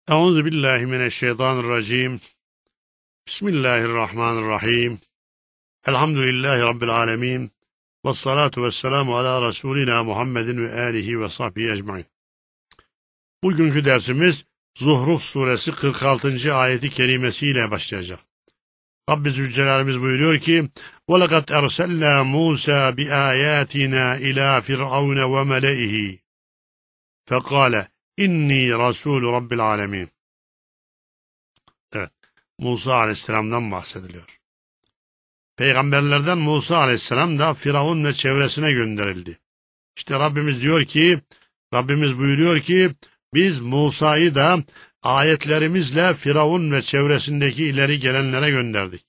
Euzu billahi mineşşeytanirracim. Bismillahirrahmanirrahim. Elhamdülillahi rabbil alamin. Ves salatu vesselamu ala Resulina Muhammedin ve alihi ve sahbihi ecmaîn. Bugünkü dersimiz Zuhruf suresi 46. ayeti kerimesiyle başlayacak. Rabbi Zülcelal'imiz buyuruyor ki: وَلَقَدْ اَرْسَلْنَا مُوسَى بِآيَاتِنَا إِلَى فِرْعَوْنَ وَمَلَئِهِ فَقَالَ İnni Rasul Rabbil Alemin. Evet, Musa Aleyhisselam'dan bahsediliyor. Peygamberlerden Musa Aleyhisselam da Firavun ve çevresine gönderildi. İşte Rabbimiz buyuruyor ki biz Musa'yı da ayetlerimizle Firavun ve çevresindeki ileri gelenlere gönderdik.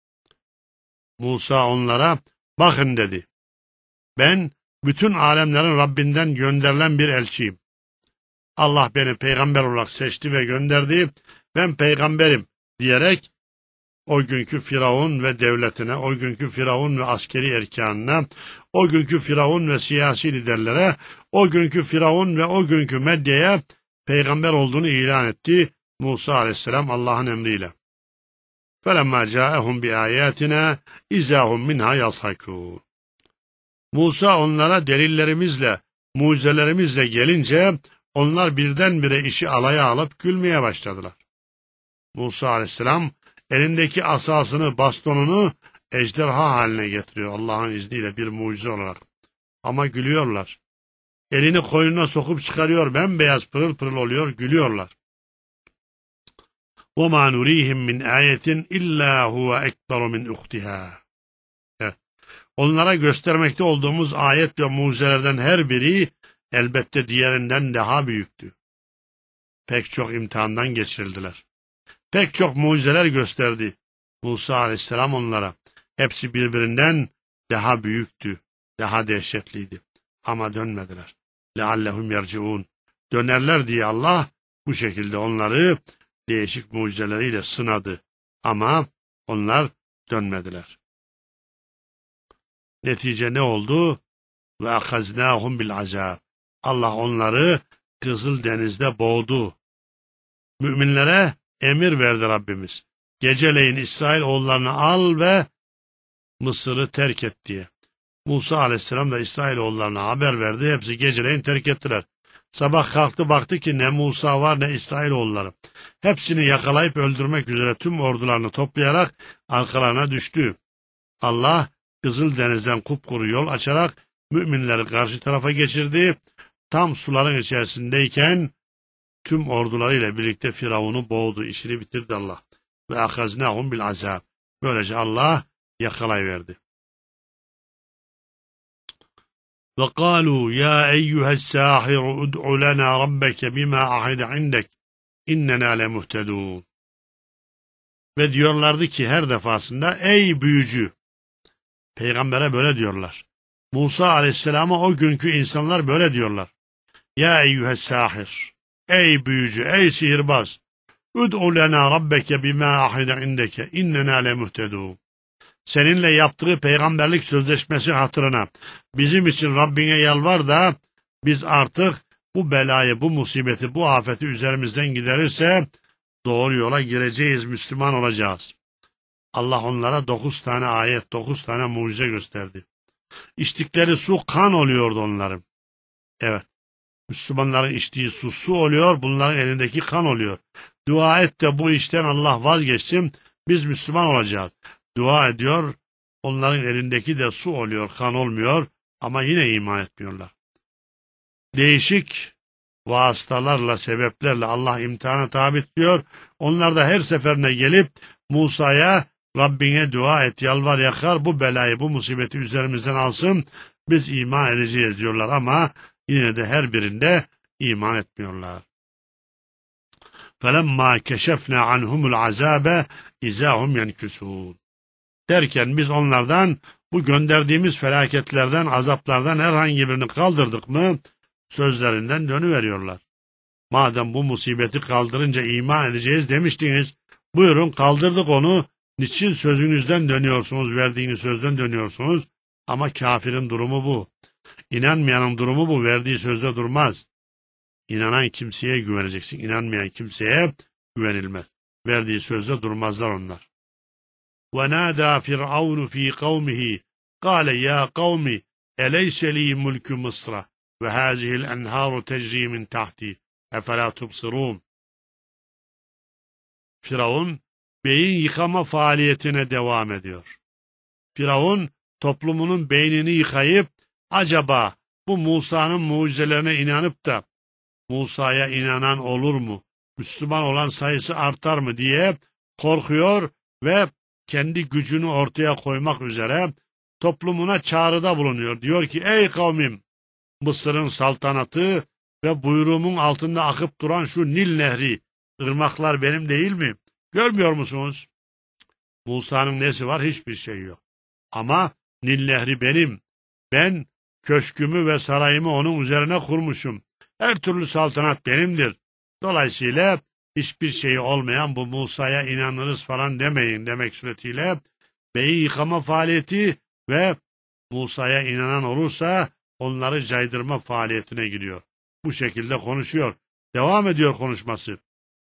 Musa onlara bakın dedi. Ben bütün alemlerin Rabbinden gönderilen bir elçiyim. Allah beni peygamber olarak seçti ve gönderdi. Ben peygamberim diyerek o günkü Firavun ve devletine, o günkü Firavun ve askeri erkanına, o günkü Firavun ve siyasi liderlere, o günkü Firavun ve o günkü medyaya peygamber olduğunu ilan etti Musa Aleyhisselam Allah'ın emriyle. فَلَمَّا جَاءَهُمْ بِآيَاتِنَا اِذَا هُمْ مِنْهَا يَضْحَكُونَ. Musa onlara delillerimizle, mucizelerimizle gelince onlar birdenbire işi alaya alıp gülmeye başladılar. Musa Aleyhisselam elindeki asasını, bastonunu ejderha haline getiriyor Allah'ın izniyle bir mucize olarak. Ama gülüyorlar. Elini koynuna sokup çıkarıyor, bembeyaz pırıl pırıl oluyor, gülüyorlar. وَمَا نُرِيهِمْ مِنْ آيَةٍ اِلَّا هُوَ اَكْبَرُ مِنْ اُخْتِهَا. Onlara göstermekte olduğumuz ayet ve mucizelerden her biri elbette diğerinden daha büyüktü. Pek çok imtihandan geçirildiler. Pek çok mucizeler gösterdi Musa Aleyhisselam onlara. Hepsi birbirinden daha büyüktü, daha dehşetliydi. Ama dönmediler. لَعَلَّهُمْ يَرْجِعُونَ. Dönerler diye Allah bu şekilde onları değişik mucizeleriyle sınadı. Ama onlar dönmediler. Netice ne oldu? وَاَخَزْنَاهُمْ بِالْعَذَابِ. Allah onları Kızıldeniz'de boğdu. Müminlere emir verdi Rabbimiz. Geceleyin İsrailoğullarını al ve Mısır'ı terk et diye. Musa Aleyhisselam da İsrailoğullarına haber verdi. Hepsi geceleyin terk ettiler. Sabah kalktı baktı ki ne Musa var ne İsrailoğulları. Hepsini yakalayıp öldürmek üzere tüm ordularını toplayarak arkalarına düştü. Allah Kızıldeniz'den kupkuru yol açarak müminleri karşı tarafa geçirdi. Tam suların içerisindeyken tüm ordularıyla birlikte Firavun'u boğdu, işini bitirdi Allah. Ve akaznahum bil azab. Böylece Allah yakalayıverdi. Ve kalu ya eyyuhes sahiru ud'u lana rabbeke bima ahide indek innena lemuhtedun. Ve diyorlardı ki her defasında ey büyücü. Peygambere böyle diyorlar. Musa Aleyhisselam'a o günkü insanlar böyle diyorlar. Ya eyyuhes sahir. Ey büyücü, ey sihirbaz. Ud'u lena rabbeke bima ahide indeke innena lemuhtedun. Seninle yaptığı peygamberlik sözleşmesi hatırına bizim için Rabbine yalvar da biz artık bu belayı, bu musibeti, bu afeti üzerimizden giderirse doğru yola gireceğiz, Müslüman olacağız. Allah onlara 9 tane ayet, 9 tane mucize gösterdi. İçtikleri su kan oluyordu onların. Evet. Müslümanların içtiği su oluyor, bunların elindeki kan oluyor. Dua et de bu işten Allah vazgeçsin, biz Müslüman olacağız. Dua ediyor, onların elindeki de su oluyor, kan olmuyor ama yine iman etmiyorlar. Değişik vasıtalarla, sebeplerle Allah imtihana tabi tutuyor. Onlar da her seferine gelip Musa'ya Rabbine dua et, yalvar yakar, bu belayı, bu musibeti üzerimizden alsın, biz iman edeceğiz diyorlar ama yine de her birinde iman etmiyorlar. فَلَمَّا كَشَفْنَا عَنْهُمُ الْعَذَابَ اِذَا هُمْ يَنْكُسُونَ. Derken biz onlardan bu gönderdiğimiz felaketlerden, azaplardan herhangi birini kaldırdık mı sözlerinden dönüveriyorlar. Madem bu musibeti kaldırınca iman edeceğiz demiştiniz, buyurun kaldırdık onu, niçin sözünüzden dönüyorsunuz, verdiğiniz sözden dönüyorsunuz? Ama kafirin durumu bu. İnanmayanın durumu bu, verdiği sözde durmaz. İnanan kimseye güveneceksin. İnanmayan kimseye güvenilmez. Verdiği sözde durmazlar onlar. وَنَادَى فِرْعَوْنُ ف۪ي قَوْمِهِ قَالَ يَا قَوْمِ اَلَيْسَ لِي مُلْكُ مِصْرَ وَهَذِهِ الْاَنْهَارُ تَجْرِي مِنْ تَحْتِي اَفَلَا تُبْصِرُونَ. Firavun, beyin yıkama faaliyetine devam ediyor. Firavun, toplumunun beynini yıkayıp, acaba bu Musa'nın mucizelerine inanıp da, Musa'ya inanan olur mu, Müslüman olan sayısı artar mı diye korkuyor ve kendi gücünü ortaya koymak üzere toplumuna çağrıda bulunuyor. Diyor ki, ey kavmim, Mısır'ın saltanatı ve buyruğumun altında akıp duran şu Nil Nehri, ırmaklar benim değil mi? Görmüyor musunuz? Musa'nın nesi var? Hiçbir şey yok. Ama Nil Nehri benim. Ben köşkümü ve sarayımı onun üzerine kurmuşum. Her türlü saltanat benimdir. Dolayısıyla hiçbir şeyi olmayan bu Musa'ya inanırız falan demeyin demek suretiyle beyin yıkama faaliyeti ve Musa'ya inanan olursa onları caydırma faaliyetine giriyor. Bu şekilde konuşuyor. Devam ediyor konuşması.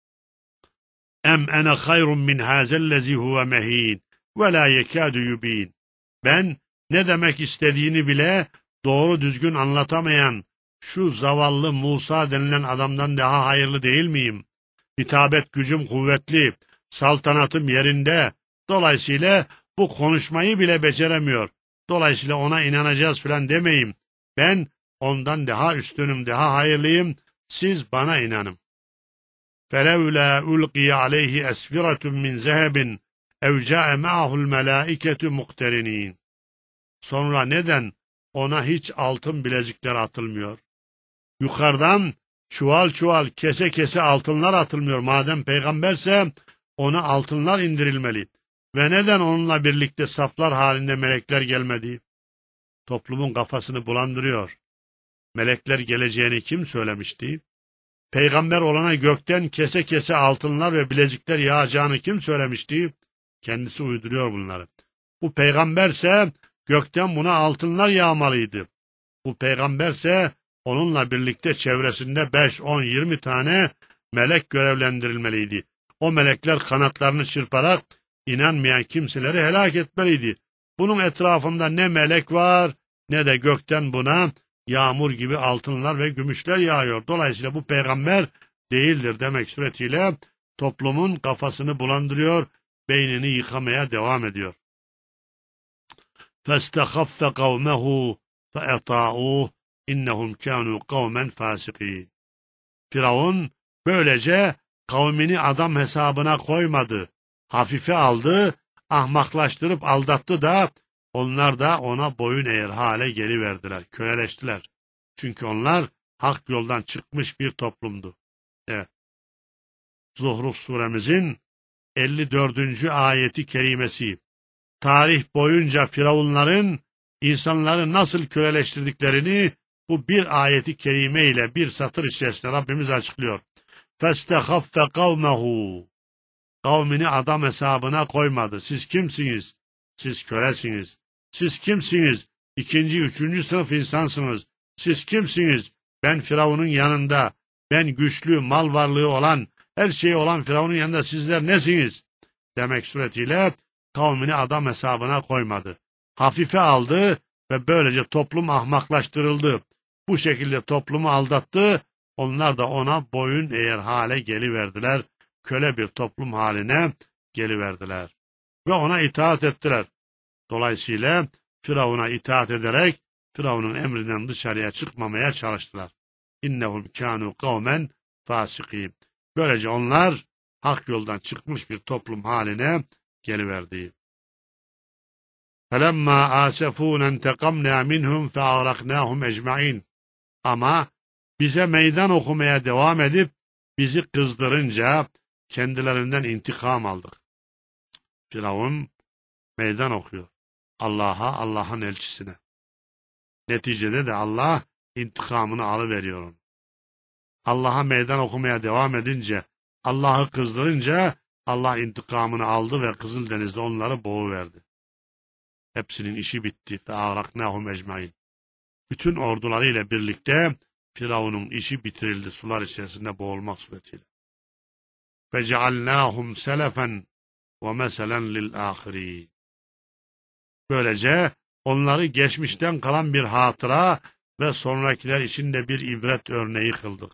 Em ene hayrun min hazellezi huve mehin ve la yekadu yubin. Ben ne demek istediğini bile doğru düzgün anlatamayan şu zavallı Musa denilen adamdan daha hayırlı değil miyim? Hitabet gücüm kuvvetli, saltanatım yerinde. Dolayısıyla bu konuşmayı bile beceremiyor. Dolayısıyla ona inanacağız falan demeyin. Ben ondan daha üstünüm, daha hayırlıyım. Siz bana inanın. فَلَوْلَا اُلْقِيَ عَلَيْهِ اَسْفِرَةٌ مِّنْ زَهَبٍ اَوْ جَاءَ مَعَهُ الْمَلَائِكَةُ مُقْتَرِنِينَ. Sonra neden ona hiç altın bilezikler atılmıyor? Yukarıdan çuval çuval, kese kese altınlar atılmıyor. Madem peygamberse ona altınlar indirilmeli. Ve neden onunla birlikte saflar halinde melekler gelmedi? Toplumun kafasını bulandırıyor. Melekler geleceğini kim söylemişti? Peygamber olana gökten kese kese altınlar ve bilezikler yağacağını kim söylemişti? Kendisi uyduruyor bunları. Bu peygamberse gökten buna altınlar yağmalıydı. Bu peygamberse onunla birlikte çevresinde 5, 10, 20 tane melek görevlendirilmeliydi. O melekler kanatlarını çırparak inanmayan kimseleri helak etmeliydi. Bunun etrafında ne melek var ne de gökten buna yağmur gibi altınlar ve gümüşler yağıyor. Dolayısıyla bu peygamber değildir demek suretiyle toplumun kafasını bulandırıyor, beynini yıkamaya devam ediyor. فَاسْتَخَفَّ قَوْمَهُ فَاَطَاعُوهُ اِنَّهُمْ كَانُوا قَوْمًا فَاسِقِينَ. Firavun böylece kavmini adam hesabına koymadı, hafife aldı, ahmaklaştırıp aldattı da onlar da ona boyun eğer hale geliverdiler, köleleştiler. Çünkü onlar hak yoldan çıkmış bir toplumdu. Evet. Zuhruf suremizin 54. ayeti kerimesi. Tarih boyunca firavunların insanları nasıl köleleştirdiklerini bu bir ayeti kerime ile bir satır içerisinde Rabbimiz açıklıyor. فَاسْتَخَفَّ قَوْمَهُ. Kavmini adam hesabına koymadı. Siz kimsiniz? Siz kölesiniz. Siz kimsiniz? İkinci, üçüncü sınıf insansınız. Siz kimsiniz? Ben Firavun'un yanında, ben güçlü, mal varlığı olan, her şeyi olan Firavun'un yanında sizler nesiniz? Demek suretiyle kavmini adam hesabına koymadı. Hafife aldı ve böylece toplum ahmaklaştırıldı. Bu şekilde toplumu aldattı, onlar da ona boyun eğer hale geliverdiler, köle bir toplum haline geliverdiler. Ve ona itaat ettiler. Dolayısıyla Firavun'a itaat ederek Firavun'un emrinden dışarıya çıkmamaya çalıştılar. İnnehum kânû kavmen fâsikîn. Böylece onlar hak yoldan çıkmış bir toplum haline geliverdi. فَلَمَّا آسَفُونَ انْتَقَمْنَا مِنْهُمْ فَاَغْرَقْنَاهُمْ اَجْمَعِينَ. Ama bize meydan okumaya devam edip bizi kızdırınca kendilerinden intikam aldık. Firavun meydan okuyor. Allah'a, Allah'ın elçisine. Neticede de Allah intikamını alıveriyor onu. Allah'a meydan okumaya devam edince, Allah'ı kızdırınca Allah intikamını aldı ve Kızıldeniz'de onları boğuverdi. Hepsinin işi bitti. فَاَغْرَقْنَاهُمْ اَجْمَعِينَ. Bütün ordularıyla birlikte Firavun'un işi bitirildi sular içerisinde boğulmak suretiyle. فَجَعَلْنَاهُمْ سَلَفًا وَمَسَلًا لِلْآخِرِينَ. Böylece onları geçmişten kalan bir hatıra ve sonrakiler için de bir ibret örneği kıldık.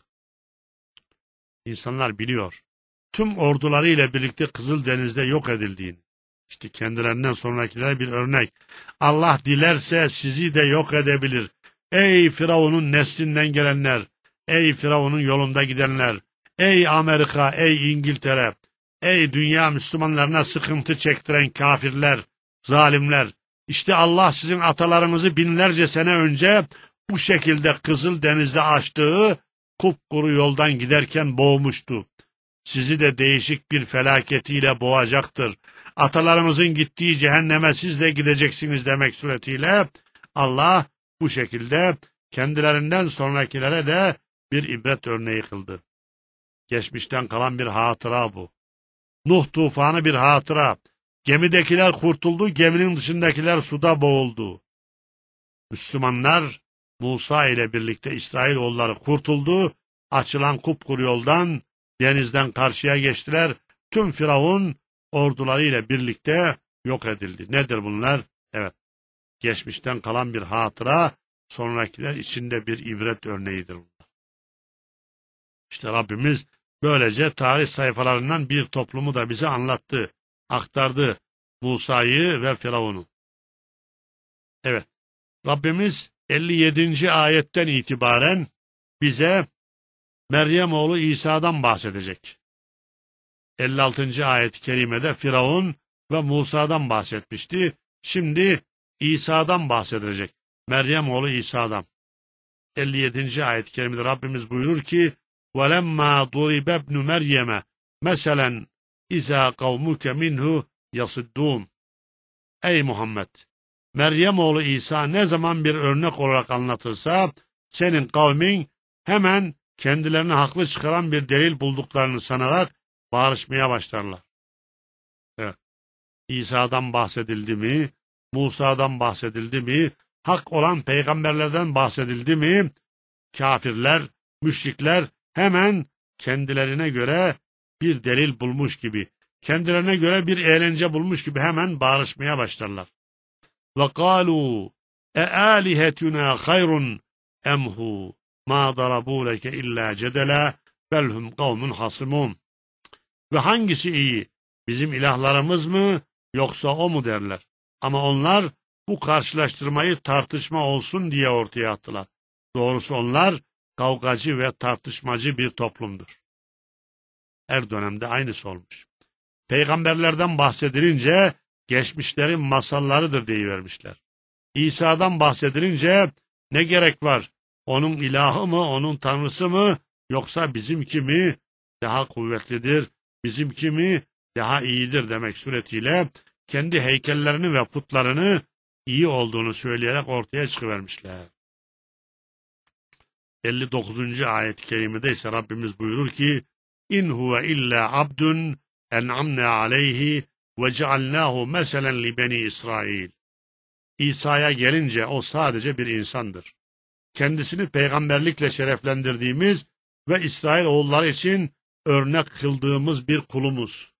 İnsanlar biliyor, tüm ordularıyla birlikte Kızıldeniz'de yok edildiğini. İşte kendilerinden sonrakilere bir örnek. Allah dilerse sizi de yok edebilir. Ey Firavun'un neslinden gelenler, ey Firavun'un yolunda gidenler, ey Amerika, ey İngiltere, ey dünya Müslümanlarına sıkıntı çektiren kafirler, zalimler. İşte Allah sizin atalarınızı binlerce sene önce bu şekilde Kızıldeniz'de açtığı kupkuru yoldan giderken boğmuştu. Sizi de değişik bir felaketiyle boğacaktır. Atalarımızın gittiği cehenneme siz de gideceksiniz demek suretiyle Allah bu şekilde kendilerinden sonrakilere de bir ibret örneği kıldı. Geçmişten kalan bir hatıra bu. Nuh tufanı bir hatıra. Gemidekiler kurtuldu, geminin dışındakiler suda boğuldu. Müslümanlar Musa ile birlikte İsrailoğulları kurtuldu, açılan kupkuru yoldan denizden karşıya geçtiler. Tüm Firavun ordularıyla birlikte yok edildi. Nedir bunlar? Evet, geçmişten kalan bir hatıra, sonrakiler içinde bir ibret örneğidir bunlar. İşte Rabbimiz böylece tarih sayfalarından bir toplumu da bize anlattı, aktardı, Musa'yı ve Firavun'u. Evet, Rabbimiz 57. ayetten itibaren bize Meryem oğlu İsa'dan bahsedecek. 56. ayet-i kerimede Firavun ve Musa'dan bahsetmişti. Şimdi İsa'dan bahsedecek. Meryem oğlu İsa'dan. 57. ayet-i kerimede Rabbimiz buyurur ki وَلَمَّا ضُرِبَ ابْنُ مَرْيَمَ مَسَلًا اِذَا قَوْمُكَ مِنْهُ يَصِدُّونَ. Ey Muhammed! Meryem oğlu İsa ne zaman bir örnek olarak anlatılsa, senin kavmin hemen kendilerini haklı çıkaran bir delil bulduklarını sanarak bağırışmaya başlarlar. Evet. İsa'dan bahsedildi mi, Musa'dan bahsedildi mi, hak olan peygamberlerden bahsedildi mi, kafirler, müşrikler hemen kendilerine göre bir delil bulmuş gibi, kendilerine göre bir eğlence bulmuş gibi hemen bağırışmaya başlarlar. وَقَالُوا اَآلِهَتُنَا خَيْرٌ اَمْهُ مَا ضَرَبُوا لَكَ اِلَّا جَدَلًا بَلْ هُمْ قَوْمٌ حَصِمُونَ. Ve hangisi iyi? Bizim ilahlarımız mı yoksa o mu derler. Ama onlar bu karşılaştırmayı tartışma olsun diye ortaya attılar. Doğrusu onlar kavgacı ve tartışmacı bir toplumdur. Her dönemde aynısı olmuş. Peygamberlerden bahsedilince geçmişlerin masallarıdır deyivermişler. İsa'dan bahsedilince ne gerek var? Onun ilahı mı, onun tanrısı mı, yoksa bizimki mi daha kuvvetlidir, bizimki mi daha iyidir demek suretiyle kendi heykellerini ve putlarını iyi olduğunu söyleyerek ortaya çıkıvermişler. 59. ayet-i kerimede ise Rabbimiz buyurur ki İn huve illa abdun en'amna aleyhi ve cealnahu meselen li beni İsrail. İsa'ya gelince o sadece bir insandır. Kendisini peygamberlikle şereflendirdiğimiz ve İsrail oğulları için örnek kıldığımız bir kulumuz.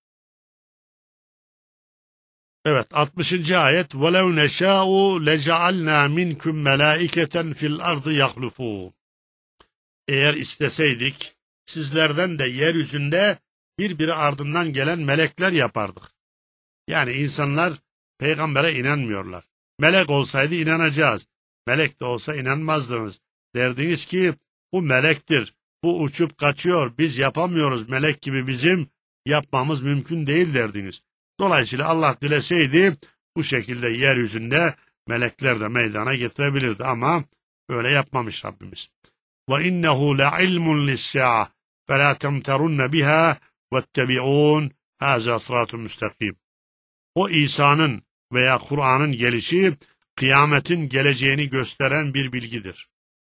Evet, 60. ayet وَلَوْ نَشَاءُ لَجَعَلْنَا مِنْكُمْ مَلَائِكَةً فِي الْأَرْضِ يَخْلُفُونَ. Eğer isteseydik sizlerden de yeryüzünde birbiri ardından gelen melekler yapardık. Yani insanlar peygambere inanmıyorlar. Melek olsaydı inanacağız. Melek de olsa inanmazdınız. Derdiniz ki bu melektir. Bu uçup kaçıyor. Biz yapamıyoruz. Melek gibi bizim yapmamız mümkün değil derdiniz. Dolayısıyla Allah dileseydi bu şekilde yeryüzünde melekler de meydana getirebilirdi ama öyle yapmamış Rabbimiz. وَاِنَّهُ لَعِلْمٌ لِلسَّاعَةِ فَلَا تَمْتَرُنَّ بِهَا وَاتَّبِعُونَ هَذَا صِرَاطٌ مُسْتَقِيمٌ. O İsa'nın veya Kur'an'ın gelişi kıyametin geleceğini gösteren bir bilgidir.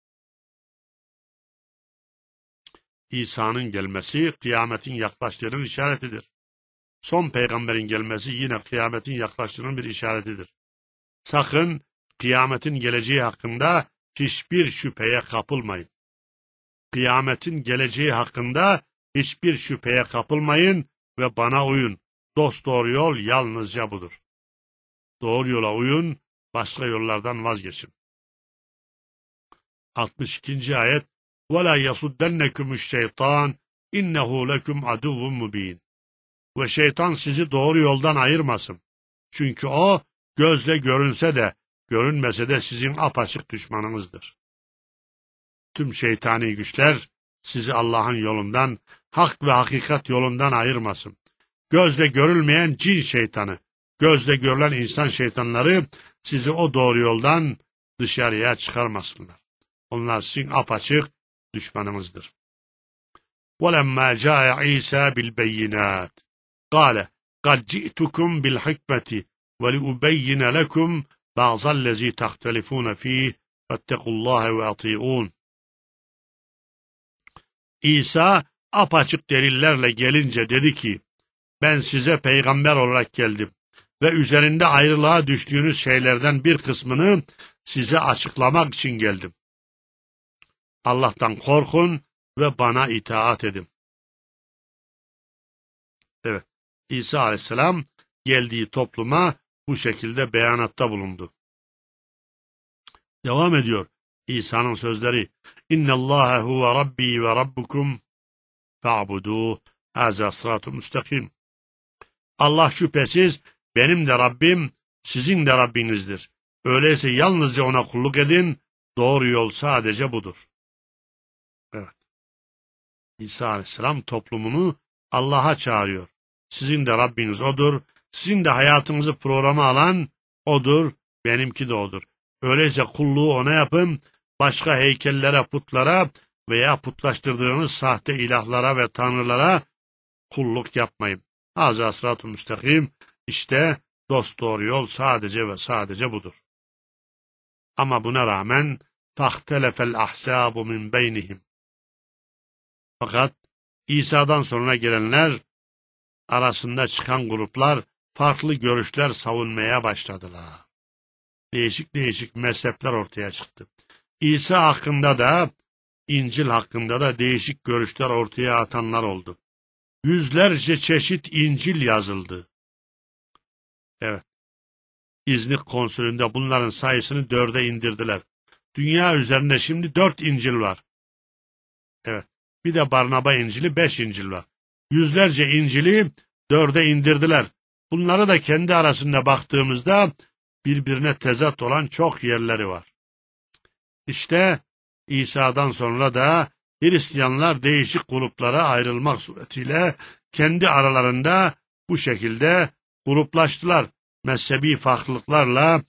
İsa'nın gelmesi kıyametin yaklaştığının işaretidir. Son peygamberin gelmesi yine kıyametin yaklaştığının bir işaretidir. Sakın kıyametin geleceği hakkında hiçbir şüpheye kapılmayın. Kıyametin geleceği hakkında hiçbir şüpheye kapılmayın ve bana uyun. Dosdoğru yol yalnızca budur. Doğru yola uyun, başka yollardan vazgeçin. 62. ayet وَلَا يَصُدَّنَّكُمُ الشَّيْطَانِ اِنَّهُ لَكُمْ عَدُوٌ مُب۪ينٌ. Ve şeytan sizi doğru yoldan ayırmasın. Çünkü o gözle görünse de görünmese de sizin apaçık düşmanınızdır. Tüm şeytani güçler sizi Allah'ın yolundan, hak ve hakikat yolundan ayırmasın. Gözle görülmeyen cin şeytanı, gözle görülen insan şeytanları sizi o doğru yoldan dışarıya çıkarmasınlar. Onlar sizin apaçık düşmanınızdır. وَلَمَّا جَاءَ عِيسَى بِالْبَيِّنَاتِ قَالَ قَدْ جِئْتُكُمْ بِالْحِكْمَةِ وَلِأُبَيِّنَ لَكُمْ بَعْضَ الَّذِي تَخْتَلِفُونَ فِيهِ فَاتَّقُوا اللّٰهَ وَأَطِيعُونَ. İsa apaçık delillerle gelince dedi ki, ben size peygamber olarak geldim ve üzerinde ayrılığa düştüğünüz şeylerden bir kısmını size açıklamak için geldim. Allah'tan korkun ve bana itaat edin. Evet, İsa aleyhisselam geldiği topluma bu şekilde beyanatta bulundu. Devam ediyor İsa'nın sözleri. İnnallâhe huve rabbi ve rabbukum fa'buduh. Hâzâ sıratun müstakim. Allah şüphesiz benim de Rabbim, sizin de Rabbinizdir. Öyleyse yalnızca ona kulluk edin, doğru yol sadece budur. Evet. İsa aleyhisselam toplumunu Allah'a çağırıyor. Sizin de Rabbiniz O'dur, sizin de hayatınızı programa alan O'dur, benimki de O'dur. Öyleyse kulluğu O'na yapın, başka heykellere, putlara veya putlaştırdığınız sahte ilahlara ve tanrılara kulluk yapmayın. Hâzâ sıratun müstakim. İşte dosdoğru yol sadece ve sadece budur. Ama buna rağmen فَاخْتَلَفَ الْأَحْسَابُ مِنْ بَيْنِهِمْ. Fakat İsa'dan sonra gelenler arasında çıkan gruplar farklı görüşler savunmaya başladılar. Değişik değişik mezhepler ortaya çıktı. İsa hakkında da, İncil hakkında da değişik görüşler ortaya atanlar oldu. Yüzlerce çeşit İncil yazıldı. Evet. İznik konsülünde bunların sayısını 4'e indirdiler. Dünya üzerinde şimdi 4 İncil var. Evet. Bir de Barnaba İncil'i 5 İncil var. Yüzlerce İncil'i 4'e indirdiler. Bunları da kendi arasında baktığımızda birbirine tezat olan çok yerleri var. İşte İsa'dan sonra da Hristiyanlar değişik gruplara ayrılmak suretiyle kendi aralarında bu şekilde gruplaştılar. Mezhebi farklılıklarla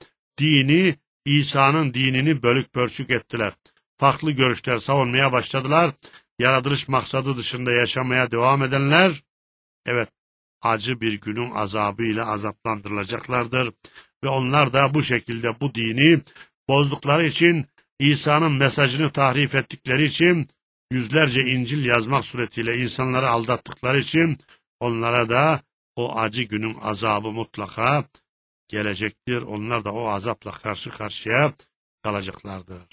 İsa'nın dinini bölük pörçük ettiler. Farklı görüşler savunmaya başladılar. Yaratılış maksadı dışında yaşamaya devam edenler, evet, acı bir günün azabıyla azaplandırılacaklardır. Ve onlar da bu şekilde bu dini bozdukları için, İsa'nın mesajını tahrif ettikleri için, yüzlerce İncil yazmak suretiyle insanları aldattıkları için, onlara da o acı günün azabı mutlaka gelecektir. Onlar da o azapla karşı karşıya kalacaklardır.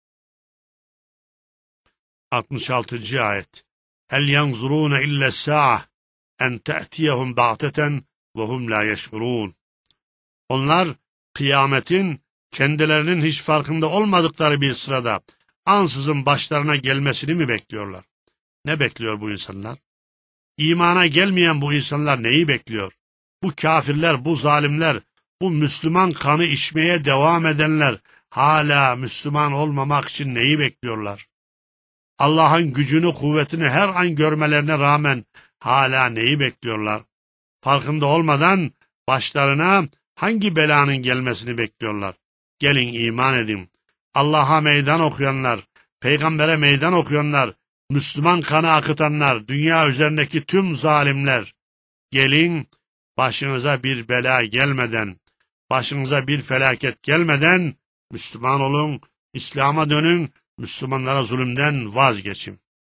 66. ayet. Hel yanzuruna illa sa'a en te'tiyehum ba'teten ve hum la yeş'urun. Onlar kıyametin kendilerinin hiç farkında olmadıkları bir sırada ansızın başlarına gelmesini mi bekliyorlar? Ne bekliyor bu insanlar? İmana gelmeyen bu insanlar neyi bekliyor? Bu kafirler, bu zalimler, bu Müslüman kanı içmeye devam edenler hala Müslüman olmamak için neyi bekliyorlar? Allah'ın gücünü, kuvvetini her an görmelerine rağmen hala neyi bekliyorlar? Farkında olmadan başlarına hangi belanın gelmesini bekliyorlar? Gelin iman edin. Allah'a meydan okuyanlar, peygambere meydan okuyanlar, Müslüman kanı akıtanlar, dünya üzerindeki tüm zalimler, gelin başınıza bir bela gelmeden, başınıza bir felaket gelmeden Müslüman olun, İslam'a dönün, Müslümanlara zulümden vazgeçin.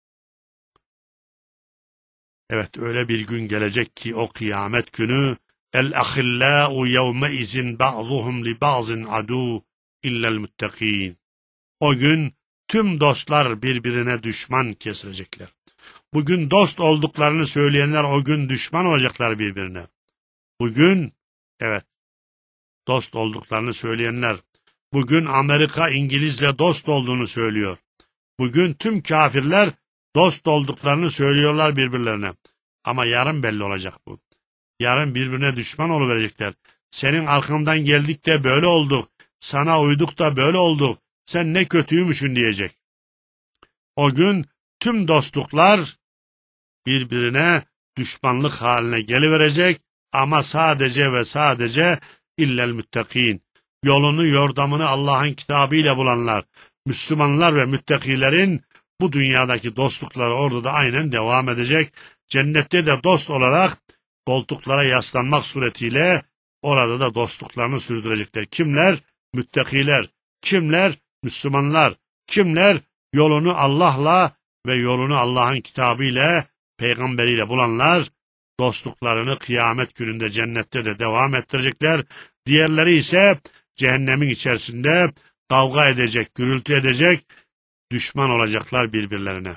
Evet, öyle bir gün gelecek ki o kıyamet günü el-ahillâ'u yevmeizin ba'zuhum li ba'zin adû illel muttaqîn. O gün tüm dostlar birbirine düşman kesilecekler. Bugün dost olduklarını söyleyenler o gün düşman olacaklar birbirine. Bugün, evet, dost olduklarını söyleyenler, bugün Amerika İngilizle dost olduğunu söylüyor. Bugün tüm kafirler dost olduklarını söylüyorlar birbirlerine. Ama yarın belli olacak bu. Yarın birbirine düşman oluverecekler. Senin arkamdan geldik de böyle olduk. Sana uyduk da böyle olduk. Sen ne kötüymüşsün diyecek. O gün tüm dostluklar birbirine düşmanlık haline geliverecek ama sadece ve sadece illel müttakîn. Yolunu yordamını Allah'ın kitabıyla bulanlar, Müslümanlar ve müttakilerin bu dünyadaki dostlukları orada da aynen devam edecek. Cennette de dost olarak koltuklara yaslanmak suretiyle orada da dostluklarını sürdürecekler. Kimler? Müttakiler. Kimler? Müslümanlar. Kimler? Yolunu Allah'la ve yolunu Allah'ın kitabıyla, peygamberiyle bulanlar dostluklarını kıyamet gününde cennette de devam ettirecekler. Diğerleri ise cehennemin içerisinde kavga edecek, gürültü edecek, düşman olacaklar birbirlerine.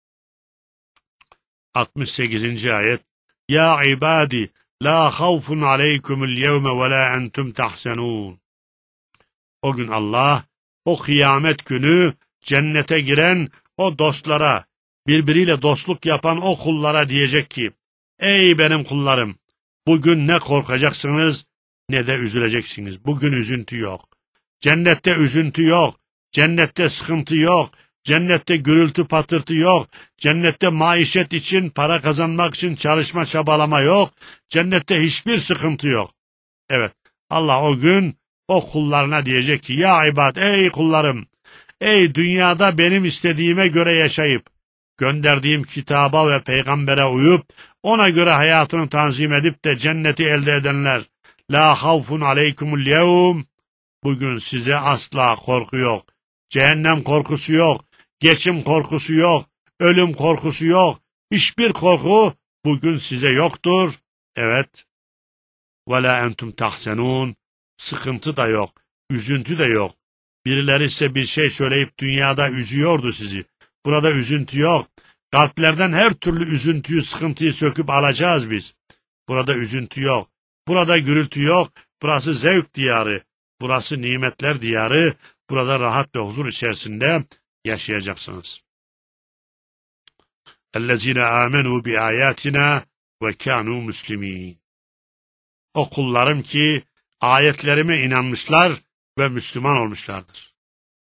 68. ayet. Ya ibadi la havfun aleykumul yevme ve la entum tahsenun. O gün Allah, o kıyamet günü cennete giren o dostlara, birbiriyle dostluk yapan o kullara diyecek ki, ey benim kullarım, bugün ne korkacaksınız ne de üzüleceksiniz. Bugün üzüntü yok. Cennette üzüntü yok. Cennette sıkıntı yok. Cennette gürültü patırtı yok. Cennette maişet için, para kazanmak için çalışma çabalama yok. Cennette hiçbir sıkıntı yok. Evet, Allah o gün o kullarına diyecek ki, ya ibad, ey kullarım, ey dünyada benim istediğime göre yaşayıp, gönderdiğim kitaba ve peygambere uyup, ona göre hayatını tanzim edip de cenneti elde edenler, la havfun aleykumul yevm, bugün size asla korku yok, cehennem korkusu yok, geçim korkusu yok, ölüm korkusu yok, hiçbir korku bugün size yoktur. Evet, ve la entum tahsenun, sıkıntı da yok, üzüntü de yok. Birileri ise bir şey söyleyip dünyada üzüyordu sizi. Burada üzüntü yok. Kalplerden her türlü üzüntüyü, sıkıntıyı söküp alacağız biz. Burada üzüntü yok. Burada gürültü yok. Burası zevk diyarı. Burası nimetler diyarı. Burada rahat ve huzur içerisinde yaşayacaksınız. اَلَّذِينَ آمَنُوا بِآيَاتِنَا وَكَانُوا مُسْلِمِينَ. O kullarım ki ayetlerime inanmışlar ve Müslüman olmuşlardır.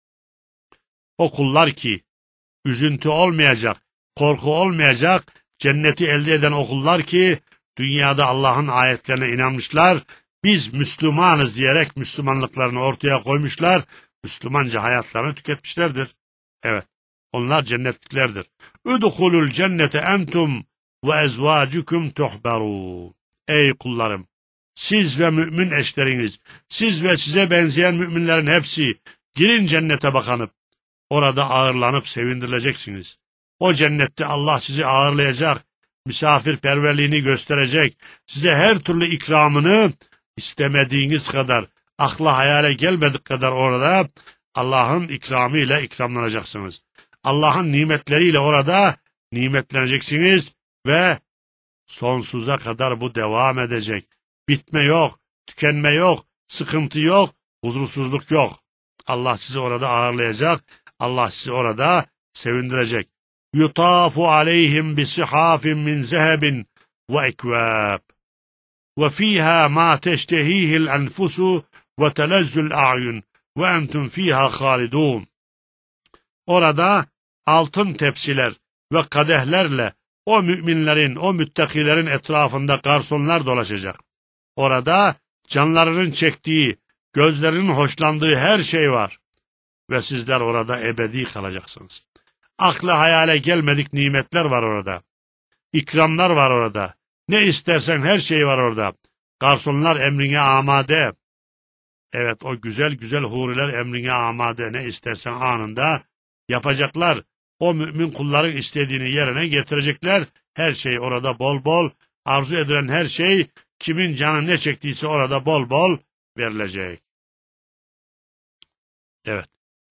O kullar ki üzüntü olmayacak, korku olmayacak, cenneti elde eden o kullar ki dünyada Allah'ın ayetlerine inanmışlar, biz Müslümanız diyerek Müslümanlıklarını ortaya koymuşlar, Müslümanca hayatlarını tüketmişlerdir. Evet, onlar cennetliklerdir. Udhulul cennete entum ve ezvacukum tuhberun. Ey kullarım, siz ve mümin eşleriniz, siz ve size benzeyen müminlerin hepsi girin cennete bakanıp, orada ağırlanıp sevindirileceksiniz. O cennette Allah sizi ağırlayacak, misafirperverliğini gösterecek, size her türlü ikramını istemediğiniz kadar, akla hayale gelmedik kadar orada Allah'ın ikramıyla ikramlanacaksınız. Allah'ın nimetleriyle orada nimetleneceksiniz ve sonsuza kadar bu devam edecek. Bitme yok, tükenme yok, sıkıntı yok, huzursuzluk yok. Allah sizi orada ağırlayacak, Allah sizi orada sevindirecek. Yutafu aleyhim bisihafin min zehebin ve ekvab. Ve fiha ma teştehihil enfusu ve telezzül a'yun ve entum fiha halidun. Orada altın tepsiler ve kadehlerle o müminlerin, o müttakilerin etrafında garsonlar dolaşacak. Orada canlarının çektiği, gözlerinin hoşlandığı her şey var. Ve sizler orada ebedi kalacaksınız. Akla hayale gelmedik nimetler var orada. İkramlar var orada. Ne istersen her şey var orada. Garsonlar emrine amade. Evet, o güzel güzel huriler emrine amade. Ne istersen anında yapacaklar. O mümin kulların istediğini yerine getirecekler. Her şey orada bol bol. Arzu edilen her şey, kimin canı ne çektiyse orada bol bol verilecek. Evet.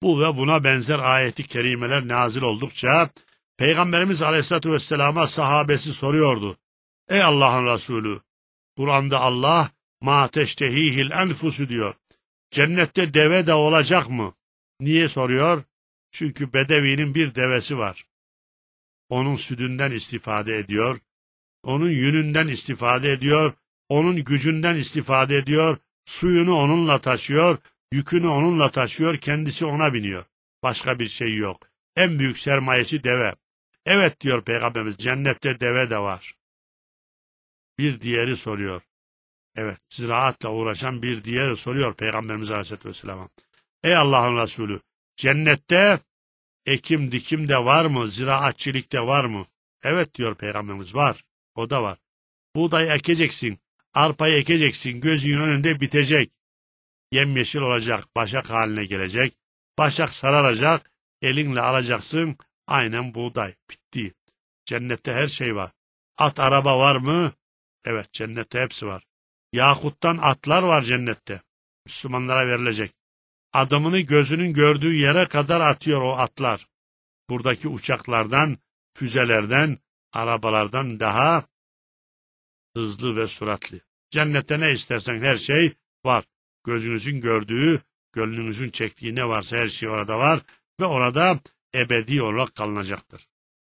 Bu ve buna benzer ayeti kerimeler nazil oldukça Peygamberimiz Aleyhisselatü Vesselam'a sahabesi soruyordu. Ey Allah'ın Resulü, Kur'an'da Allah ma teştehihil enfusu diyor. Cennette deve de olacak mı? Niye soruyor? Çünkü Bedevi'nin bir devesi var. Onun sütünden istifade ediyor, onun yününden istifade ediyor, onun gücünden istifade ediyor, suyunu onunla taşıyor, yükünü onunla taşıyor, kendisi ona biniyor. Başka bir şey yok. En büyük sermayesi deve. Evet diyor Peygamberimiz, cennette deve de var. Bir diğeri soruyor. Evet, ziraatla uğraşan bir diğeri soruyor Peygamberimiz Aleyhisselatü Vesselam'a. Ey Allah'ın Resulü, cennette ekim dikim de var mı, ziraatçilik de var mı? Evet diyor Peygamberimiz, var. O da var. Buğdayı ekeceksin, arpayı ekeceksin, gözünün önünde bitecek. Yemyeşil olacak, başak haline gelecek. Başak sararacak, elinle alacaksın, aynen buğday, bitti. Cennette her şey var. At araba var mı? Evet, cennette hepsi var. Yakuttan atlar var cennette. Müslümanlara verilecek. Adamını gözünün gördüğü yere kadar atıyor o atlar. Buradaki uçaklardan, füzelerden, arabalardan daha hızlı ve süratli. Cennette ne istersen her şey var. Gözünüzün gördüğü, gönlünüzün çektiği ne varsa her şey orada var ve orada ebedi olarak kalınacaktır.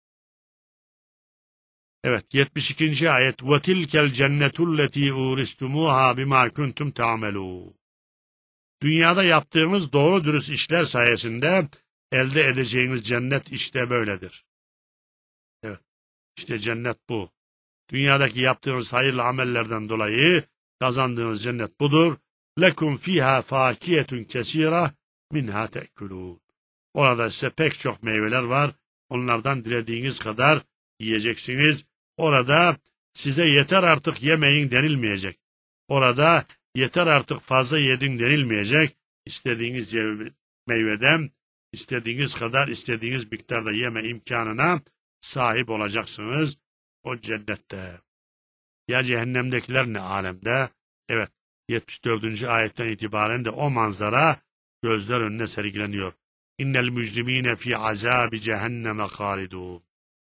Evet, 72. ayet. وَتِلْكَ الْجَنَّةُ الَّتِي اُورِسْتُمُوهَا بِمَا كُنْتُمْ تَعْمَلُونَ. Dünyada yaptığınız doğru dürüst işler sayesinde elde edeceğiniz cennet işte böyledir. Evet, işte cennet bu. Dünyadaki yaptığınız hayırlı amellerden dolayı kazandığınız cennet budur. لَكُمْ فِيهَا فَاكِيَةٌ كَسِيرًا مِنْهَا تَأْكُلُونَ. Orada size pek çok meyveler var. Onlardan dilediğiniz kadar yiyeceksiniz. Orada size yeter artık yemeyin denilmeyecek. Orada yeter artık fazla yedin denilmeyecek. İstediğiniz meyveden istediğiniz kadar istediğiniz miktarda yeme imkanına sahip olacaksınız o cennette. Ya cehennemdekiler ne alemde? Evet, 74. ayetten itibaren de o manzara gözler önüne sergileniyor. İnnel mücrimine fi azabi cehenneme halidun.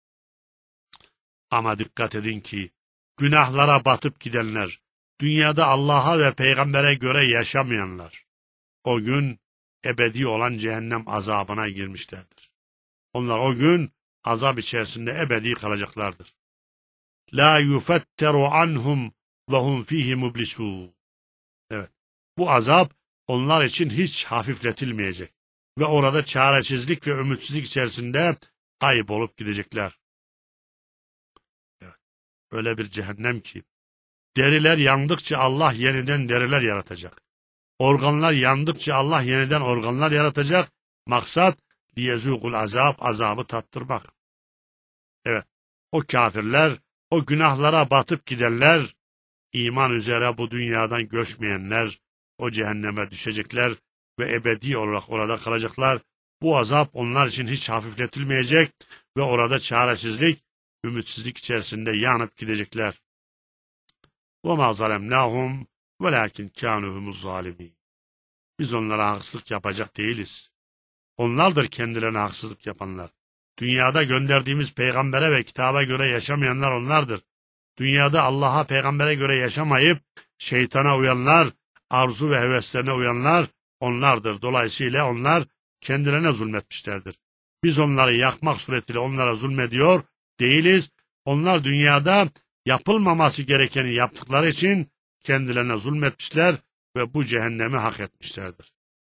Ama dikkat edin ki günahlara batıp gidenler, dünyada Allah'a ve peygambere göre yaşamayanlar, o gün ebedi olan cehennem azabına girmişlerdir. Onlar o gün azap içerisinde ebedi kalacaklardır. La yufetteru anhum ve hum fihi mublisun. Evet, bu azap onlar için hiç hafifletilmeyecek ve orada çaresizlik ve ümitsizlik içerisinde kaybolup gidecekler. Evet, öyle bir cehennem ki deriler yandıkça Allah yeniden deriler yaratacak. Organlar yandıkça Allah yeniden organlar yaratacak. Maksat liyezûkul azab, azabı tattırmak. Evet, o kafirler, o günahlara batıp gidenler, iman üzere bu dünyadan göçmeyenler, o cehenneme düşecekler ve ebedi olarak orada kalacaklar. Bu azap onlar için hiç hafifletilmeyecek ve orada çaresizlik, ümitsizlik içerisinde yanıp gidecekler. وَمَا ظَلَمْنَاهُمْ وَلَاكِنْ كَانُوا هُمُ الظَّالِمِينَ. Biz onlara haksızlık yapacak değiliz. Onlardır kendilerine haksızlık yapanlar. Dünyada gönderdiğimiz peygambere ve kitaba göre yaşamayanlar onlardır. Dünyada Allah'a, peygambere göre yaşamayıp şeytana uyanlar, arzu ve heveslerine uyanlar onlardır. Dolayısıyla onlar kendilerine zulmetmişlerdir. Biz onları yakmak suretiyle onlara zulmediyor değiliz. Onlar dünyada yapılmaması gerekeni yaptıkları için kendilerine zulmetmişler ve bu cehennemi hak etmişlerdir.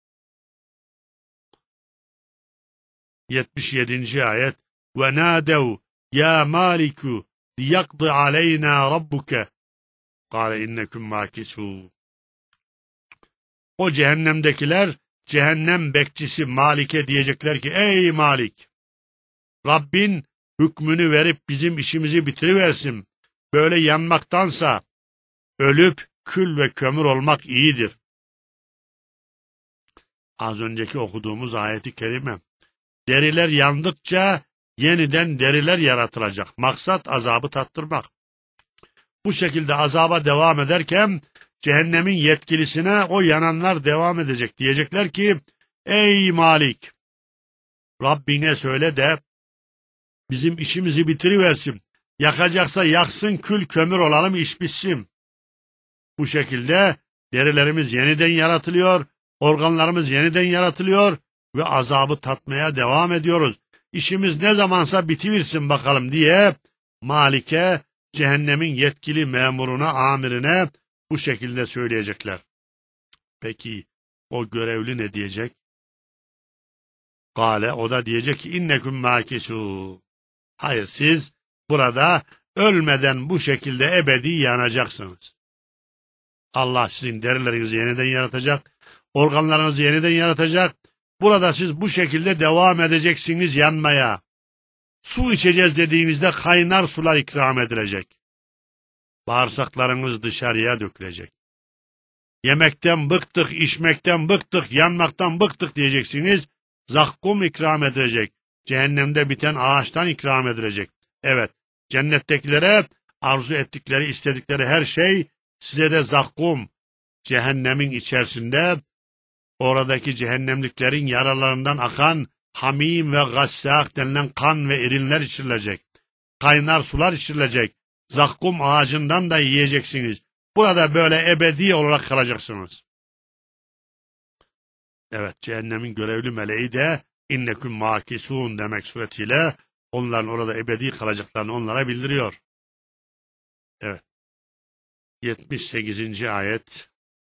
77. ayet. Ve nâdev ya maliku liyakdı aleyna rabbuke kâle inneküm mâkisûn. O cehennemdekiler cehennem bekçisi Malik'e diyecekler ki ey Malik, Rabbin hükmünü verip bizim işimizi bitiriversin. Böyle yanmaktansa ölüp kül ve kömür olmak iyidir. Az önceki okuduğumuz ayeti kerime. Deriler yandıkça yeniden deriler yaratılacak. Maksat azabı tattırmak. Bu şekilde azaba devam ederken cehennemin yetkilisine o yananlar devam edecek. Diyecekler ki Ey Malik! Rabbine söyle de bizim işimizi bitiriversin. Yakacaksa yaksın, kül kömür olalım, iş bitsin. Bu şekilde derilerimiz yeniden yaratılıyor, organlarımız yeniden yaratılıyor ve azabı tatmaya devam ediyoruz. İşimiz ne zamansa bitivirsin bakalım diye Malik'e, cehennemin yetkili memuruna, amirine bu şekilde söyleyecekler. Peki o görevli ne diyecek? Kale, o da diyecek ki inneküm mâkisû. Hayır, siz burada ölmeden bu şekilde ebedi yanacaksınız. Allah sizin derilerinizi yeniden yaratacak, organlarınızı yeniden yaratacak. Burada siz bu şekilde devam edeceksiniz yanmaya. Su içeceğiz dediğinizde kaynar sular ikram edilecek. Bağırsaklarınız dışarıya dökülecek. Yemekten bıktık, içmekten bıktık, yanmaktan bıktık diyeceksiniz. Zakkum ikram edilecek. Cehennemde biten ağaçtan ikram edilecek. Evet, cennettekilere arzu ettikleri, istedikleri her şey, size de zakkum, cehennemin içerisinde oradaki cehennemliklerin yaralarından akan hamim ve gassâk denilen kan ve irinler içirilecek. Kaynar sular içirilecek. Zakkum ağacından da yiyeceksiniz. Burada böyle ebedi olarak kalacaksınız. Evet, cehennemin görevli meleği de inneküm mâkisûn demek suretiyle onların orada ebedi kalacaklarını onlara bildiriyor. Evet. 78. ayet.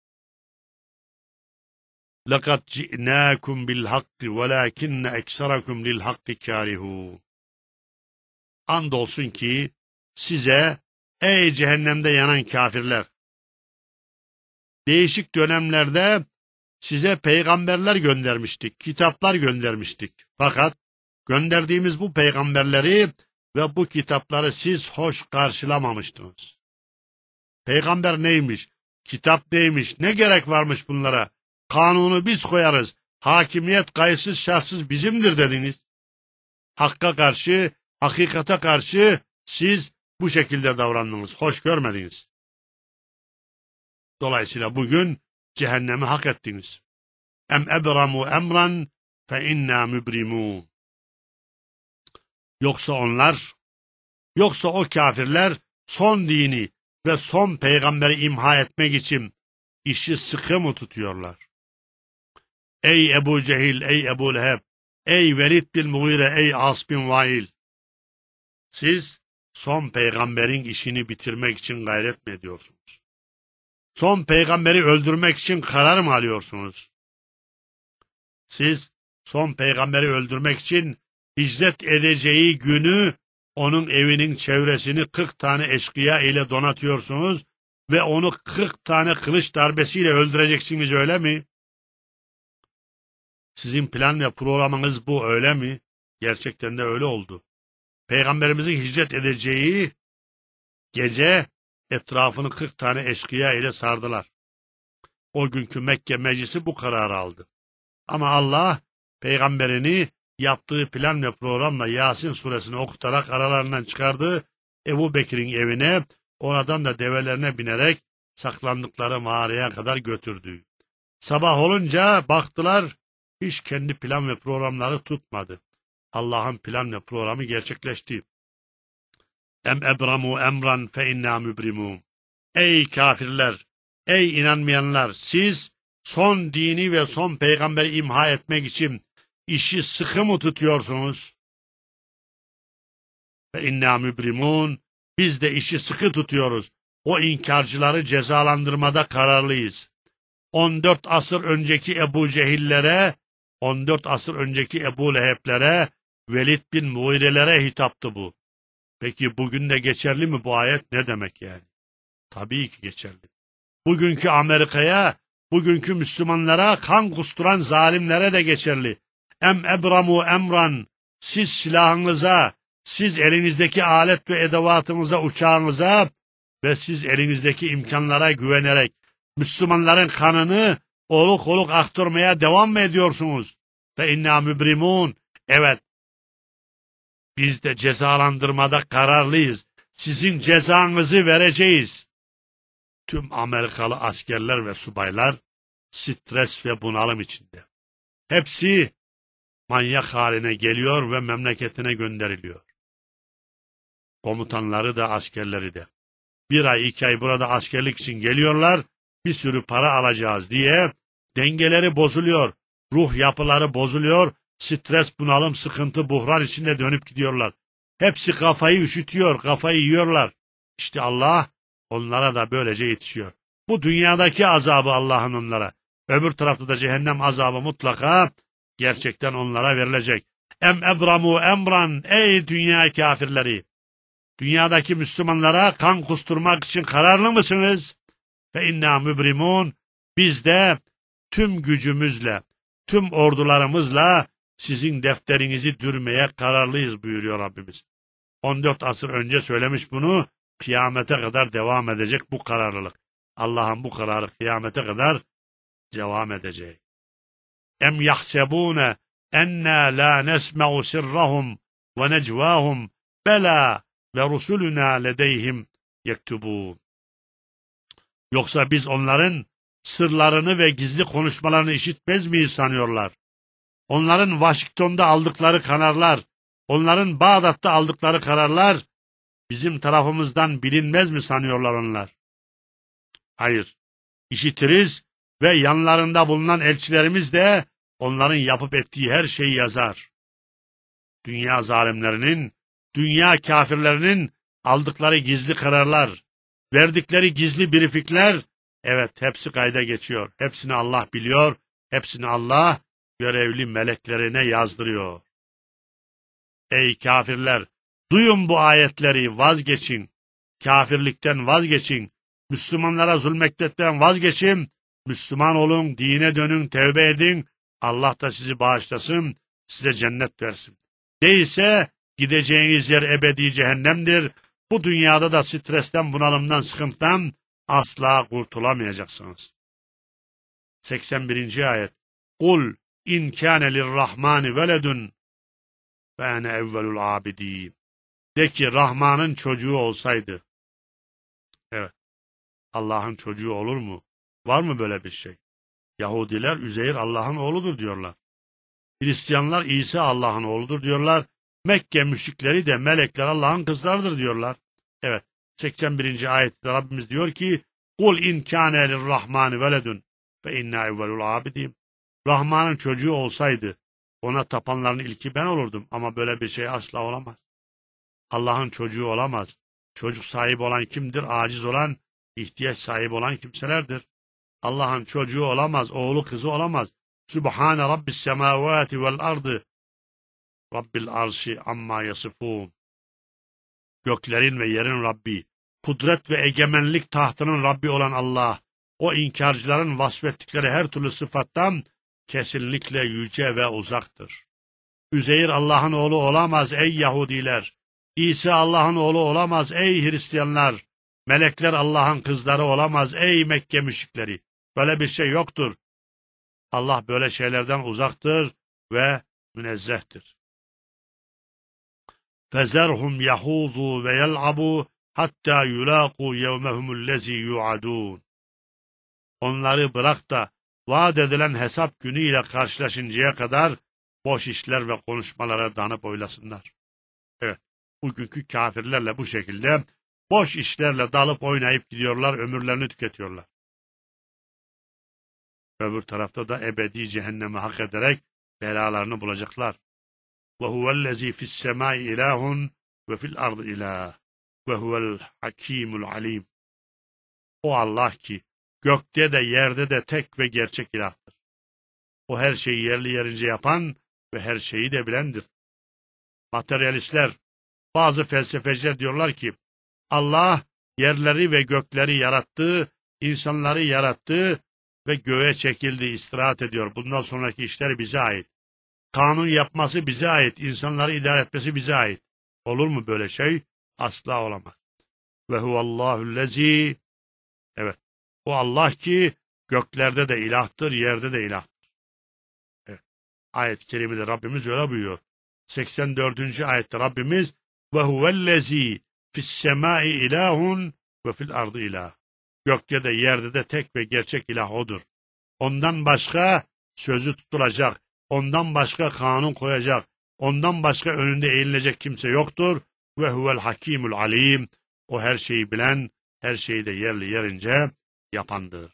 لَقَدْ جِئْنَاكُمْ بِالْحَقِّ وَلَاكِنَّ اَكْسَرَكُمْ لِلْحَقِّ كَارِهُونَ. Andolsun ki size, ey cehennemde yanan kafirler, değişik dönemlerde size peygamberler göndermiştik, kitaplar göndermiştik. Fakat gönderdiğimiz bu peygamberleri ve bu kitapları siz hoş karşılamamıştınız. Peygamber neymiş? Kitap neymiş? Ne gerek varmış bunlara? Kanunu biz koyarız. Hakimiyet kayıtsız şartsız bizimdir dediniz. Hakka karşı, hakikate karşı siz bu şekilde davrandınız. Hoş görmediniz. Dolayısıyla bugün cehennemi hak ettiniz. Em ebramu emran fe inna mübrimun. Yoksa o kafirler son dini ve son peygamberi imha etmek için işi sıkı mı tutuyorlar? Ey Ebu Cehil, ey Ebu Leheb, ey Velid bin Mughire, ey As bin Vail. Siz son peygamberin işini bitirmek için gayret mi ediyorsunuz? Son peygamberi öldürmek için karar mı alıyorsunuz? Siz son peygamberi öldürmek için hicret edeceği günü onun evinin çevresini 40 tane eşkıya ile donatıyorsunuz ve onu 40 tane kılıç darbesiyle öldüreceksiniz, öyle mi? Sizin plan ve programınız bu, öyle mi? Gerçekten de öyle oldu. Peygamberimizin hicret edeceği gece etrafını 40 tane eşkıya ile sardılar. O günkü Mekke meclisi bu kararı aldı. Ama Allah peygamberini yaptığı plan ve programla Yasin suresini okutarak aralarından çıkardı. Ebu Bekir'in evine, oradan da develerine binerek saklandıkları mağaraya kadar götürdü. Sabah olunca baktılar, hiç kendi plan ve programları tutmadı. Allah'ın plan ve programı gerçekleşti. Em ebramu emran fe inna mübrimun. Ey kafirler, ey inanmayanlar, siz son dini ve son peygamberi imha etmek için işi sıkı mı tutuyorsunuz? Fe inna mübrimun. Biz de işi sıkı tutuyoruz. O inkarcıları cezalandırmada kararlıyız. 14 asır önceki Ebu Cehillere, 14 asır önceki Ebu Leheblere, Velid bin Mughire'lere hitaptı bu. Peki bugün de geçerli mi bu ayet? Ne demek yani? Tabii ki geçerli. Bugünkü Amerika'ya, bugünkü Müslümanlara, kan kusturan zalimlere de geçerli. Em ebramu emran. Siz silahınıza, siz elinizdeki alet ve edevatınıza, uçağınıza ve siz elinizdeki imkanlara güvenerek Müslümanların kanını oluk oluk aktırmaya devam mı ediyorsunuz? Ve inna mübrimun. Evet, biz de cezalandırmada kararlıyız. Sizin cezanızı vereceğiz. Tüm Amerikalı askerler ve subaylar stres ve bunalım içinde. hepsi manyak haline geliyor ve memleketine gönderiliyor. Komutanları da askerleri de. 1 ay 2 ay burada askerlik için geliyorlar, bir sürü para alacağız diye dengeleri bozuluyor, ruh yapıları bozuluyor, stres, bunalım, sıkıntı, buhran içinde dönüp gidiyorlar. Hepsi kafayı üşütüyor, kafayı yiyorlar. İşte Allah onlara da böylece yetişiyor. Bu dünyadaki azabı Allah'ın onlara. Öbür tarafta da cehennem azabı mutlaka gerçekten onlara verilecek. Ebramu emran, ey dünya kafirleri! Dünyadaki Müslümanlara kan kusturmak için kararlı mısınız? Ve inna mübrimun, biz de tüm gücümüzle, tüm ordularımızla sizin defterinizi dürmeye kararlıyız buyuruyor Rabbimiz. 14 asır önce söylemiş bunu, kıyamete kadar devam edecek bu kararlılık. Allah'ın bu kararı kıyamete kadar devam edecek. Em yahsebune enna la nesma'u sirrahum ve necvahum bela ve rusuluna ledeyhim yektubun. Yoksa biz onların sırlarını ve gizli konuşmalarını işitmez miyiz sanıyorlar? Onların Washington'da aldıkları kararlar, onların Bağdat'ta aldıkları kararlar bizim tarafımızdan bilinmez mi sanıyorlar onlar? Hayır, işitiriz ve yanlarında bulunan elçilerimiz de onların yapıp ettiği her şeyi yazar. Dünya zalimlerinin, dünya kafirlerinin aldıkları gizli kararlar, verdikleri gizli briefingler, evet hepsi kayda geçiyor. Hepsini Allah biliyor, hepsini Allah görevli meleklerine yazdırıyor. Ey kafirler! Duyun bu ayetleri, vazgeçin. Kafirlikten vazgeçin. Müslümanlara zulmetmekten vazgeçin. Müslüman olun, dine dönün, tevbe edin. Allah da sizi bağışlasın, size cennet versin. Değilse gideceğiniz yer ebedi cehennemdir. Bu dünyada da stresten, bunalımdan, sıkıntıdan asla kurtulamayacaksınız. 81. ayet. Kul in kâne lirrahmani veledun ve ene evvelul abidîn. De ki Rahman'ın çocuğu olsaydı. Evet. Allah'ın çocuğu olur mu? Var mı böyle bir şey? Yahudiler Üzeyr Allah'ın oğludur diyorlar. Hristiyanlar İsa Allah'ın oğludur diyorlar. Mekke müşrikleri de melekler Allah'ın kızlarıdır diyorlar. Evet. 81. ayette Rabbimiz diyor ki Kul in kâne lirrahmani veledun fe inna evvelul abidîn. Rahman'ın çocuğu olsaydı ona tapanların ilki ben olurdum ama böyle bir şey asla olamaz. Allah'ın çocuğu olamaz. Çocuk sahibi olan kimdir? Aciz olan, ihtiyaç sahibi olan kimselerdir. Allah'ın çocuğu olamaz, oğlu kızı olamaz. Sübhane Rabbis semavati vel ardı. Rabbil arşi amma yasifun. Göklerin ve yerin Rabbi, kudret ve egemenlik tahtının Rabbi olan Allah, o inkarcıların vasfettikleri her türlü sıfattan kesinlikle yüce ve uzaktır. Üzeyr Allah'ın oğlu olamaz ey Yahudiler. İsa Allah'ın oğlu olamaz ey Hristiyanlar. Melekler Allah'ın kızları olamaz ey Mekke müşrikleri. Böyle bir şey yoktur. Allah böyle şeylerden uzaktır ve münezzehtir. Fezerhum yahuzu ve yel'abu hatta yulaqu yevmehumullezi yu'adun. Onları bırak da vaat edilen hesap günüyle karşılaşıncaya kadar boş işler ve konuşmalara danıp oylasınlar. Evet, bugünkü kafirlerle bu şekilde boş işlerle dalıp oynayıp gidiyorlar, ömürlerini tüketiyorlar. Öbür tarafta da ebedi cehennemi hak ederek belalarını bulacaklar. وَهُوَ الَّذ۪ي فِي السَّمَاءِ اِلَٰهٌ وَفِي الْأَرْضِ اِلَٰهٌ وَهُوَ الْحَك۪يمُ الْعَل۪يمُ. O Allah ki gökte de yerde de tek ve gerçek ilahtır. O her şeyi yerli yerince yapan ve her şeyi de bilendir. Materyalistler, bazı felsefeciler diyorlar ki Allah yerleri ve gökleri yarattı, insanları yarattı ve göğe çekildi, istirahat ediyor. Bundan sonraki işler bize ait. Kanun yapması bize ait, insanları idare etmesi bize ait. Olur mu böyle şey? Asla olamaz. Ve huvallahu'llezî. Evet. O Allah ki göklerde de ilahtır, yerde de ilahtır. Evet. Ayet-i kerimede Rabbimiz öyle buyuruyor. 84. ayette Rabbimiz ve huvellezî fissemâi ilâhun ve fil ardı ilah. Gökte de yerde de tek ve gerçek ilah odur. Ondan başka sözü tutulacak, ondan başka kanun koyacak, ondan başka önünde eğilecek kimse yoktur. Ve huvel hakimul alim. O her şeyi bilen, her şeyi de yerli yerince yapandır.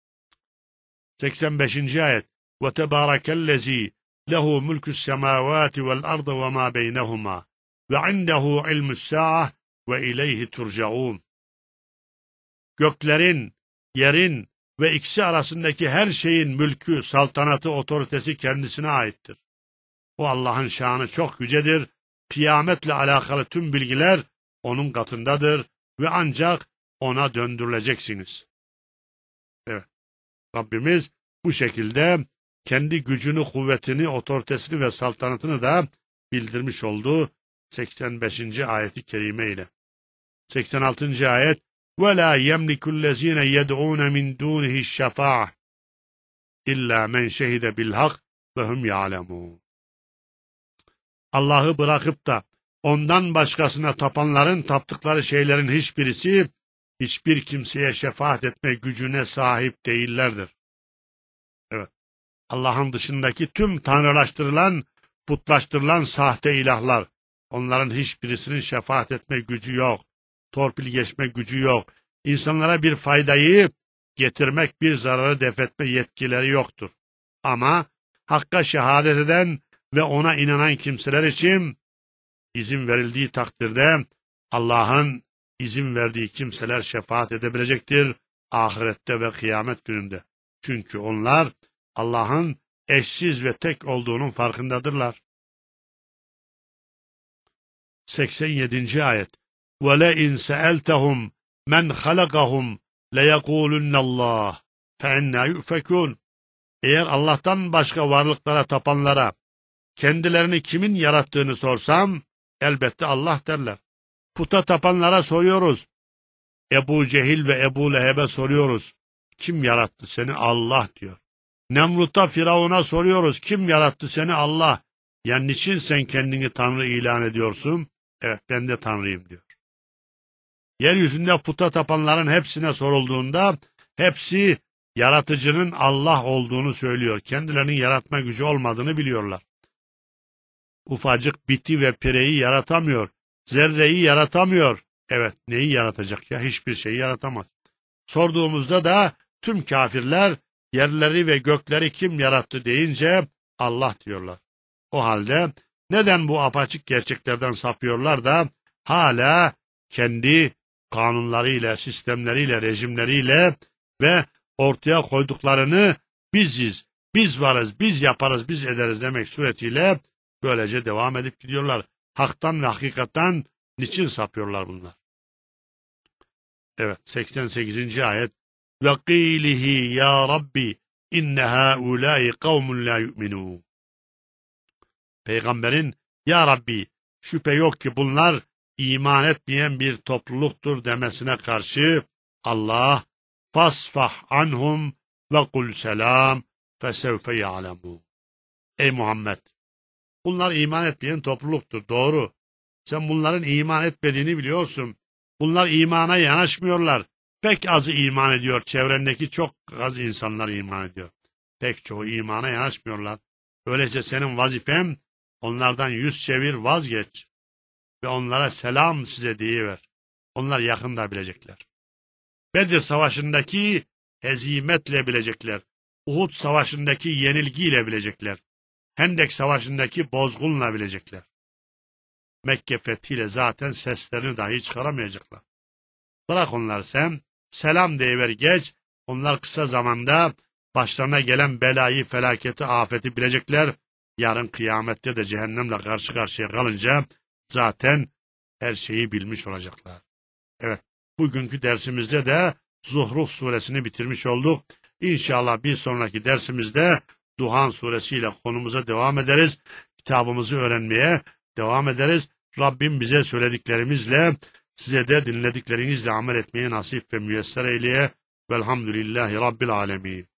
85. ayet. Ve tebârekellezî lehu mulkus semâvâti vel ardı ve mâ beynehumâ ve indehu ilmus sâah ve ileyhi turcaûn. Göklerin, yerin ve ikisi arasındaki her şeyin mülkü, saltanatı, otoritesi kendisine aittir. O Allah'ın şanı çok yücedir. Kıyametle alakalı tüm bilgiler onun katındadır ve ancak ona döndürüleceksiniz. Evet. Rabbimiz bu şekilde kendi gücünü, kuvvetini, otoritesini ve saltanatını da bildirmiş oldu 85. ayeti kerime ile. 86. ayet وَلَا يَمْلِكُ الَّذ۪ينَ يَدْعُونَ مِنْ دُونِهِ الشَّفَاعَةِ اِلَّا مَنْ شَهِدَ بِالْحَقِّ وَهُمْ يَعْلَمُونَ. Allah'ı bırakıp da ondan başkasına tapanların taptıkları şeylerin hiçbirisi, hiçbir kimseye şefaat etme gücüne sahip değillerdir. Evet. Allah'ın dışındaki tüm tanrılaştırılan, putlaştırılan sahte ilahlar, onların hiçbirisinin şefaat etme gücü yok. Torpil geçme gücü yok. İnsanlara bir faydayı getirmek, bir zararı defetme yetkileri yoktur. Ama Hakk'a şehadet eden ve ona inanan kimseler için izin verildiği takdirde Allah'ın izin verdiği kimseler şefaat edebilecektir ahirette ve kıyamet gününde. Çünkü onlar Allah'ın eşsiz ve tek olduğunun farkındadırlar. 87. ayet. وَلَئِنْ سَأَلْتَهُمْ مَنْ خَلَقَهُمْ لَيَقُولُنَّ اللّٰهِ فَاَنَّا يُؤْفَكُونَ. Eğer Allah'tan başka varlıklara tapanlara kendilerini kimin yarattığını sorsam, elbette Allah derler. Puta tapanlara soruyoruz. Ebu Cehil ve Ebu Leheb'e soruyoruz. Kim yarattı seni? Allah diyor. Nemrut'a, Firavun'a soruyoruz. Kim yarattı seni? Allah. Yani niçin sen kendini Tanrı ilan ediyorsun? Evet, ben de Tanrıyım diyor. Yeryüzünde puta tapanların hepsine sorulduğunda hepsi yaratıcının Allah olduğunu söylüyor. Kendilerinin yaratma gücü olmadığını biliyorlar. Ufacık biti ve pireyi yaratamıyor. Zerreyi yaratamıyor. Evet, neyi yaratacak ya? Hiçbir şeyi yaratamaz. Sorduğumuzda da tüm kafirler yerleri ve gökleri kim yarattı deyince Allah diyorlar. O halde neden bu apaçık gerçeklerden sapıyorlar da hala kendi kanunlarıyla, sistemleriyle, rejimleriyle ve ortaya koyduklarını biziz, biz varız, biz yaparız, biz ederiz demek suretiyle böylece devam edip gidiyorlar. Haktan ve hakikattan niçin sapıyorlar bunlar? Evet, 88. ayet. Ve qîlihi ya Rabbi inne hâulâi kavmun la yu'minûn. Peygamberin ya Rabbi şüphe yok ki bunlar iman etmeyen bir topluluktur demesine karşı Allah fasfah anhum ve kul selam fesevfe ya'lemûn. Ey Muhammed, bunlar iman etmeyen topluluktur, doğru. Sen bunların iman etmediğini biliyorsun. Bunlar imana yanaşmıyorlar. Pek azı iman ediyor. Çevrendeki çok az insanlar iman ediyor. Pek çoğu imana yanaşmıyorlar. Öyleyse senin vazifen onlardan yüz çevir, vazgeç. Ve onlara selam size deyiver. Onlar yakında bilecekler. Bedir Savaşı'ndaki hezimetle bilecekler. Uhud Savaşı'ndaki yenilgiyle bilecekler. Hendek Savaşı'ndaki bozgunla bilecekler. Mekke fethiyle zaten seslerini dahi çıkaramayacaklar. Bırak onları sen, selam deyiver geç, onlar kısa zamanda başlarına gelen belayı, felaketi, afeti bilecekler. Yarın kıyamette de cehennemle karşı karşıya kalınca zaten her şeyi bilmiş olacaklar. Evet, bugünkü dersimizde de Zuhruf suresini bitirmiş olduk. İnşallah bir sonraki dersimizde Duhan suresiyle konumuza devam ederiz. Kitabımızı öğrenmeye devam ederiz. Rabbim bize söylediklerimizle, size de dinlediklerinizle amel etmeye nasip ve müyesser eyleye. Velhamdülillahi Rabbil alemin.